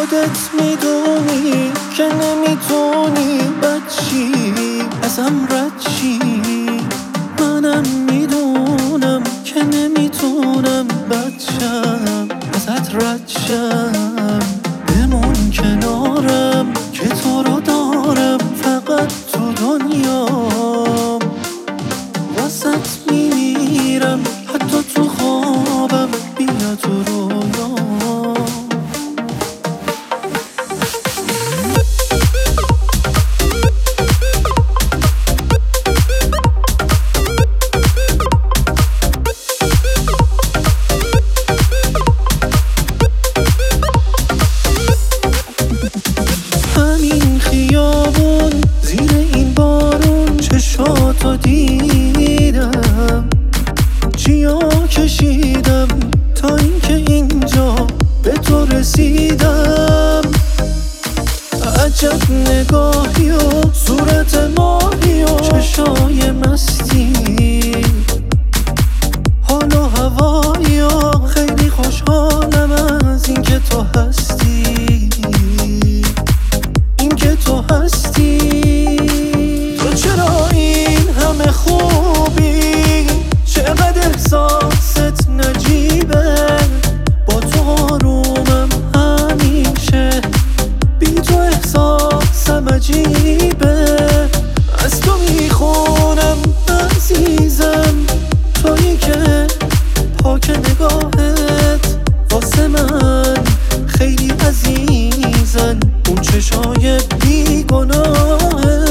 خودت میدونی که نمیتونی بچی ازم رد شی، منم میدونم که نمیتونم بچم ازت رد شم. بمون کنارم که تو رو دارم فقط تو دنیام، واسط میمیرم حتی تو خوابم، بیا تو رویام. زیر این بارون چشاتو دیدم، چیا کشیدم تا اینکه اینجا به تو رسیدم. عجب نگاهی و صورت ماهی و چشای مستی، حال و هوایی و خیلی خوشحالم از اینکه تو هستی، اینکه تو هستی. تو چرا این همه خوبی، چقدر احساست نجیبه، با تو آرومم همیشه، بی تو احساسم عجیبه. از تو میخونم عزیزم، تویی که پاک نگاهت واسه من خیلی عزیزن، اون چشای بیگناهت.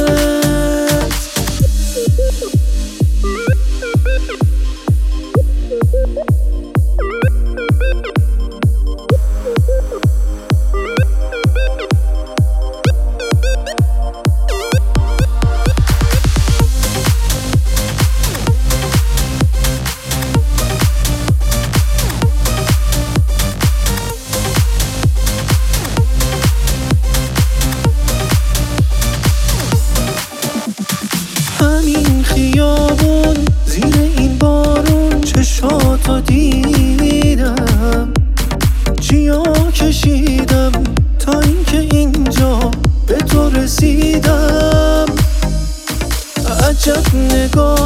همین خیابون زیر این بارون چشاتو دیدم، چیا کشیدم تا اینکه اینجا به تو رسیدم. عجب نگاه